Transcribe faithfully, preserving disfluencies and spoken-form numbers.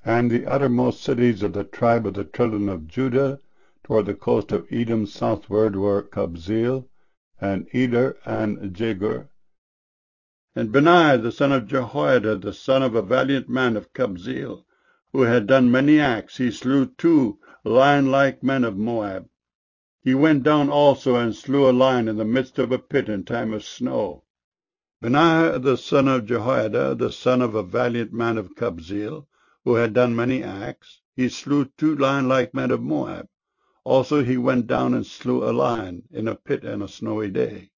and the uttermost cities of the tribe of the children of Judah toward the coast of Edom southward were Kabzeel, and Eder, and Jagur. And Benaiah the son of Jehoiada, the son of a valiant man of Kabzeel, who had done many acts, he slew two lion-like men of Moab. He went down also and slew a lion in the midst of a pit in time of snow. Benaiah the son of Jehoiada, the son of a valiant man of Kabzeel, who had done many acts, he slew two lion-like men of Moab. Also he went down and slew a lion in a pit on a snowy day.